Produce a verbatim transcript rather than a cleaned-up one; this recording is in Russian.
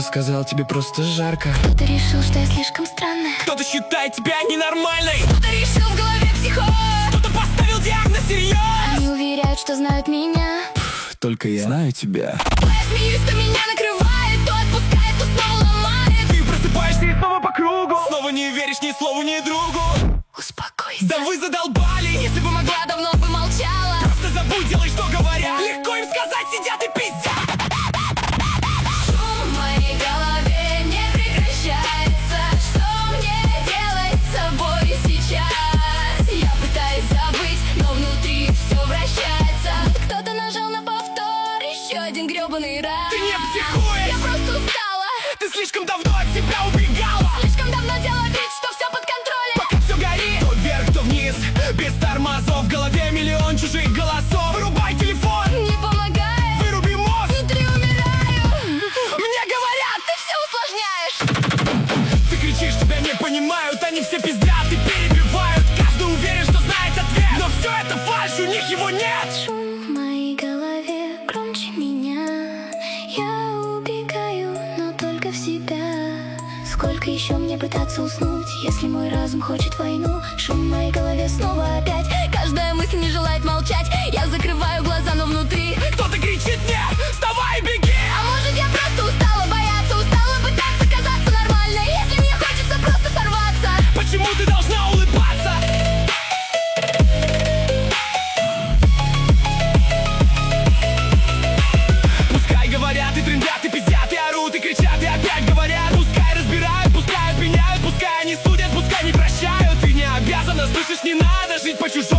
сказал, тебе просто жарко. Кто-то решил, что я слишком странная. Кто-то считает тебя ненормальной. Кто-то решил в голове психоз. Кто-то поставил диагноз серьез. Они уверяют, что знают меня. Только я знаю тебя. То я смеюсь, то меня накрывает, то отпускает, то снова ломает. Ты просыпаешься и снова по кругу. Снова не веришь ни слову, ни другу. Успокойся. Да вы задолбали. Если бы могла, Я давно бы молчала. просто забудь, делай, что говорят. Легко им сказать, сидят и пиздят. Шум в моей голове не прекращается. Что мне делать с собой сейчас? Я пытаюсь забыть, но внутри все вращается. Кто-то нажал на повтор, еще один гребаный раз. Ты не психуешь. Я просто устала. Ты слишком давно от себя убегала. Слишком давно делала вид, что все под контролем. Пока все горит, то вверх, то вниз. Без тормозов, в голове миллион чужих голосов. Вырубай телефон, Не помогает, выруби мозг. внутри умираю. Мне говорят, Ты все усложняешь. ты кричишь, тебя не понимают. Они все пиздят и перебивают. Каждый уверен, что знает ответ. Но все это фальшь, у них его нет. Шум в моей голове громче меня. Я убегаю, но только в себя. Сколько еще мне пытаться уснуть, если мой разум хочет войну? Шум в моей голове снова опять. Каждая мысль не желает молчать. Я закрываю глаза, но внутри. Кто-то кричит мне, вставай, беги. А может, я просто устала бояться, устала пытаться казаться нормальной. Если мне хочется просто сорваться. Почему ты должна улыбаться? Пускай говорят и трындят, и пиздят, и орут, и кричат, и опять говорят. Пускай разбирают, пускай обвиняют, пускай они судят, пускай не прощают. Ты не обязана, слышишь, не надо жить по чужому.